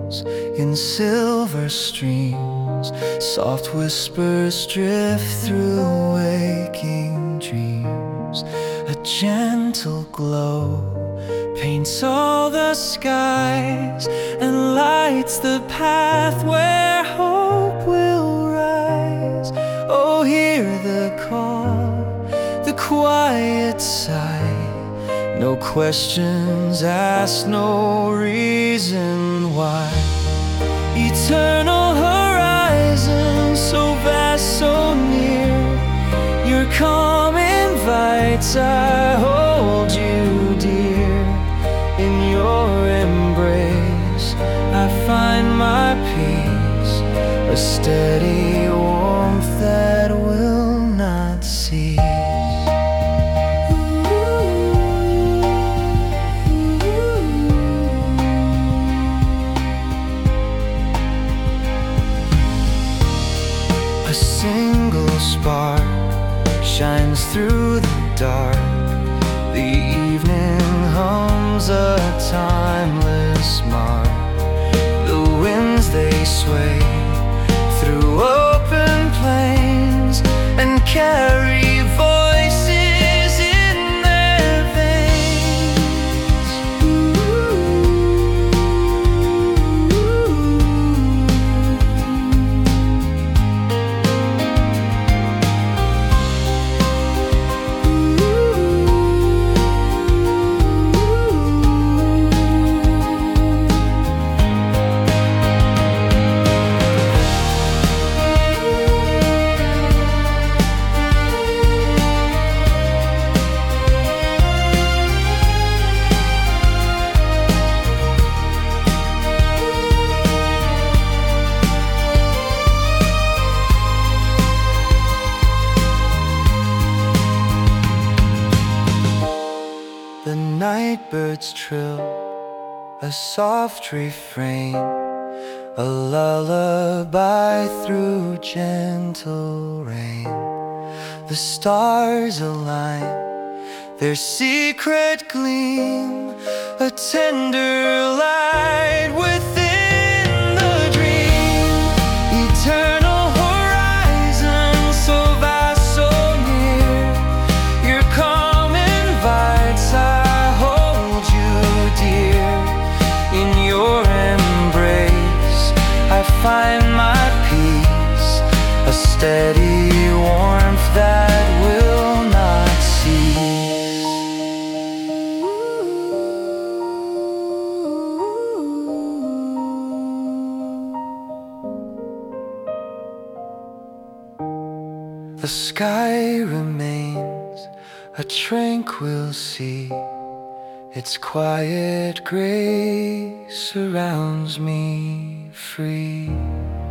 falls in silver streams. Soft whispers drift through waking dreams. A gentle glow paints all the skies and lights the path where hope will rise. Oh, hear the call, the quiet sigh. No questions asked, no reason why. Eternal horizon, so vast, so near. Your calm invites, I hold you dear. In your embrace I find my peace, a steady warmth that will not cease. A single spark shines through the dark. The evening hums a timeless mark. The winds they sway through open plains and carry voices in their veins. The night birds trill a soft refrain, a lullaby through gentle rain. The stars align, their secret gleam, a tender light within the dream. Eternal horizon, so vast, so near. Your calm invites, I hold you dear. In your embrace I find my peace, a steady warmth that will not cease. The sky remains a tranquil sea. Its quiet grace surrounds me free.